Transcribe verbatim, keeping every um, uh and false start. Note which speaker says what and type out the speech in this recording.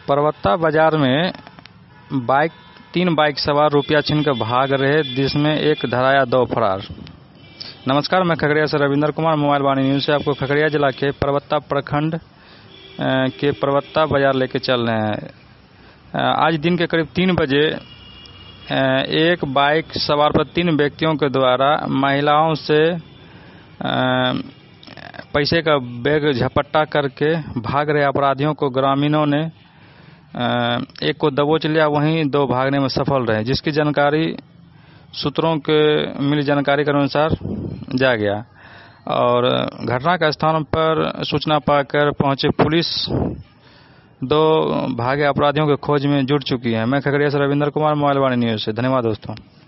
Speaker 1: परबत्ता बाजार में बाइक तीन बाइक सवार रुपया छीन कर भाग रहे, जिसमें एक धराया दो फरार। नमस्कार, मैं खगड़िया से रविंद्र कुमार मोबाइल वाणी न्यूज़ से आपको खगड़िया जिला के परबत्ता प्रखंड के परबत्ता बाजार लेके चल रहे हैं। आज दिन के करीब तीन बजे एक बाइक सवार पर तीन व्यक्तियों के द्वारा महिलाओं से पैसे का बैग झपट्टा करके भाग रहे अपराधियों को ग्रामीणों ने एक को दबोच लिया, वहीं दो भागने में सफल रहे, जिसकी जानकारी सूत्रों के मिली जानकारी के अनुसार जा गया और घटना का स्थान पर सूचना पाकर पहुंचे पुलिस दो भागे अपराधियों के खोज में जुट चुकी है। मैं खगड़िया से रविंद्र कुमार, मोबाइल वाणी न्यूज़ से। धन्यवाद दोस्तों।